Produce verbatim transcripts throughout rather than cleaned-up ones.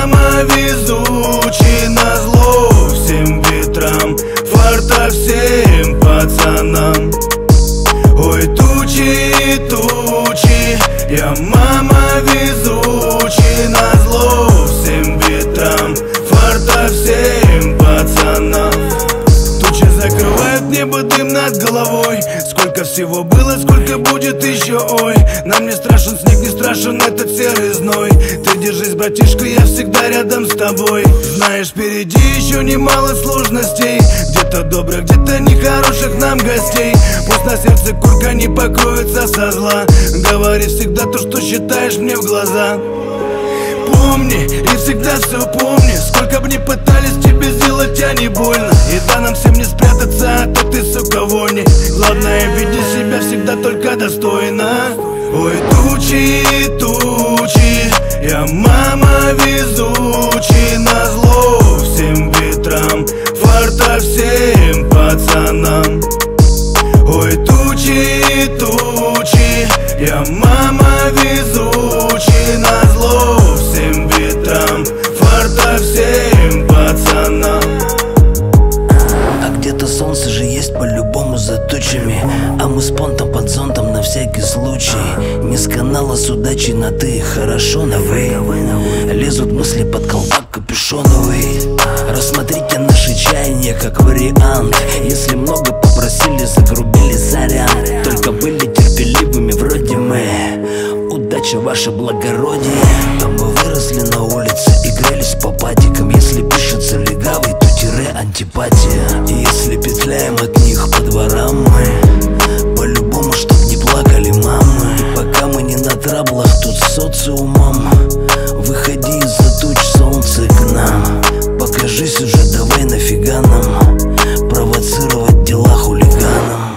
мама везучий, назло всем ветрам, фарта всем пацанам. Ой, тучи, тучи, я мама везучий, назло всем ветрам, фарта всем пацанам. Тучи закрывают небо, дым над головой. Сколько всего было, сколько будет еще, ой. Нам не страшен снег, не страшен этот серый зной. Ты держись, братишка, я всегда рядом с тобой. Знаешь, впереди еще немало сложностей. Где-то добрых, где-то нехороших нам гостей. Пусть на сердце курка не покроется со зла. Говори всегда то, что считаешь мне в глаза. Помни и всегда все помни. Сколько бы ни пытались тебе сделать, а не больно. И да, нам всем не спрятаться от этой, сука, вони. Главное, веди себя всегда только достойно. Ой, тучи, тучи, я мама везучий, назло всем ветрам, фарта всем пацанам. Ой, тучи, тучи, я мама везучий, назло всем ветрам, фарта всем пацанам. А где-то солнце же есть по-любому за тучами, а мы с понтом под зонтом на всякий случай. Не с канала с удачей на ты, хорошо на вы. Лезут мысли под колпак капюшоновый. Рассмотрите наши чаяния как вариант. Если много попросили, загрубили, сорян. Только были терпеливыми вроде мы. Удача ваше благородие. А мы выросли на улице и грелись по патикам. Если пишется легавый, то тире антипатия. И если петляем от них по дворам мы, по-любому, чтоб не плакали мамы. И пока мы не на траблах тут с социумом, выходи из-за туч, солнце к нам. Покажись уже, давай, нафига нам провоцировать дела хулиганам.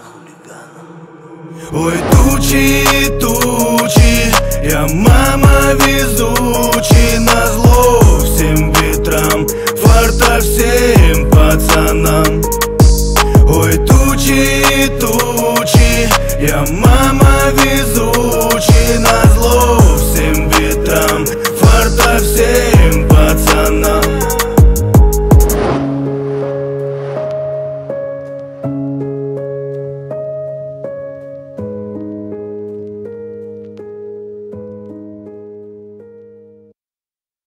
Ой, тучи, тучи, я мама везучий, назло всем ветрам, фарта всем пацанам. Ой, тучи, тучи, я мама везучий, назло всем ветрам, фарта всем пацанам.